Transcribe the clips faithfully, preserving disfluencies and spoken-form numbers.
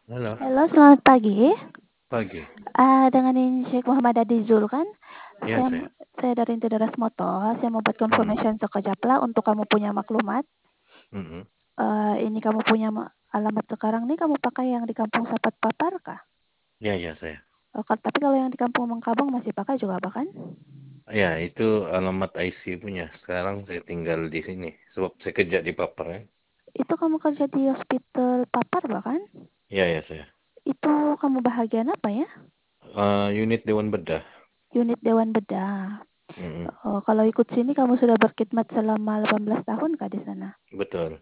Halo. Halo, selamat pagi. Pagi. Ah, dengan ini Syekh Muhammad Adizul kan? Iya, Saya saya. saya dari Intidaras Motor, saya mau buat Mhm. confirmation sekejap lah untuk kamu punya maklumat. Mhm. Eee, ini kamu punya ma alamat sekarang nih kamu pakai yang di Kampung Sapat Papar kah? Iya iya, saya. Oh, ka tapi kalau yang di Kampung Mengkabang masih pakai juga apa kan? Iya, itu alamat I C punya. Sekarang saya tinggal di sini, sebab saya kerja di Papar kan. Itu kamu kerja di hospital Papar bahkan? Iya iya, saya. Itu kamu bahagian apa ya? Eee, unit Dewan Bedah. Unit Dewan Bedah. Mhm. Oh, kalau ikut sini kamu sudah berkhidmat selama delapan belas tahun kah di sana? Betul.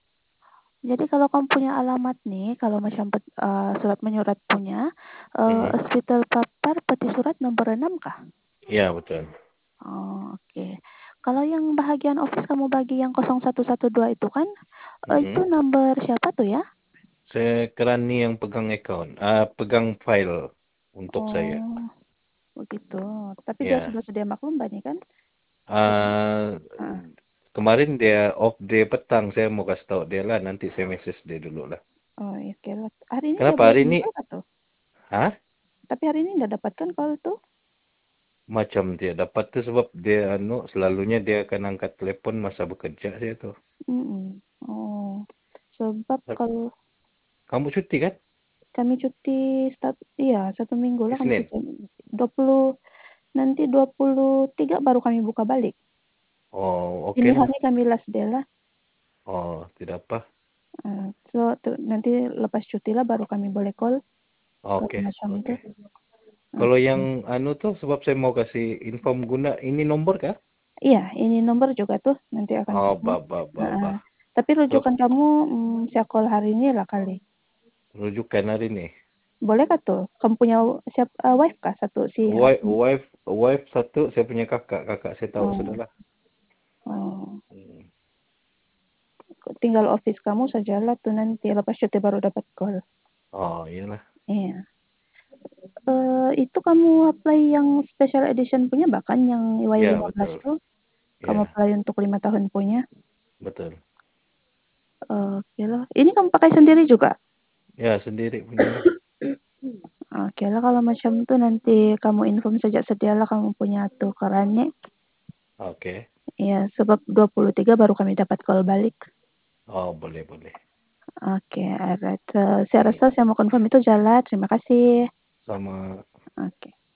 Jadi kalau kamu punya alamat nih, kalau macam pet eee, surat menyurat punya, eee, Mhm. Hospital Papar Peti Surat nomor enam kah? Iya, betul. Oh, oke. Kalau yang bahagian office kamu bagi yang nol satu satu dua itu kan, eee, itu Mhm. nomor siapa tuh ya? Saya Kerani yang pegang account, eee, pegang file untuk saya. Oh, begitu. Tapi dia Iya. sudah sedia maklum Mbak, nih kan? Eee, Heeh. kemarin dia off day petang, saya mau kasih tahu dia lah, nanti saya message dia dulu lah. Oh, ya okelah. Hari ini dia Kenapa belum hari ini muncul kah tuh? hah? Tapi hari ini nggak dapat kan call tuh? Macam dia dapat tuh sebab dia anu selalunya dia akan angkat telepon masa bekerja saya tuh. Mhm. Oh, sebab Tap- kalau Kamu cuti kan? kami cuti stat iya satu minggu lah kami Isnin. cuti. dua puluh nanti dua puluh tiga baru kami buka balik. Oh, Ini oke lah. hari kami last day lah. Oh, tidak apa. Eee, so tu nanti lepas cuti lah baru kami boleh call, kalau Oke, macam oke. tuh. Kalau yang Oke. anu tuh sebab saya mau kasih info guna ini nomor kah? Iya, ini nomor juga tuh nanti akan Oh, ketemu. bah, bah, bah, Heeh. bah. Tapi Sebab rujukan kamu, mmm, saya call hari ini lah kali. rujukan hari ini. Boleh kah tuh? Kamu punya siap eee, wife kah satu si Wife, Hasmi? wife, wife satu, saya punya kakak. Kakak saya tahu Oh. sudahlah. Oh. Hmm. Tinggal office kamu sajalah tuh nanti lepas cuti baru dapat call. Oh, iyalah. Iya. Eee, itu kamu apply yang special edition punya bahkan yang Y Ya, lima belas betul. tuh? Kamu Ya, apply untuk lima tahun punya? betul. Okelah. Ini kamu pakai sendiri juga? Ya, sendiri punyalah. Okelah kalau macam tuh nanti kamu inform saja sedialah kamu punya tukerannya. Oke. Iya, sebab dua puluh tiga baru kami dapat call balik. Oh, boleh, boleh. Oke, alright. Eee, saya Hmm. rasa saya mau confirm itu jalan. Terima kasih. Sama. Oke.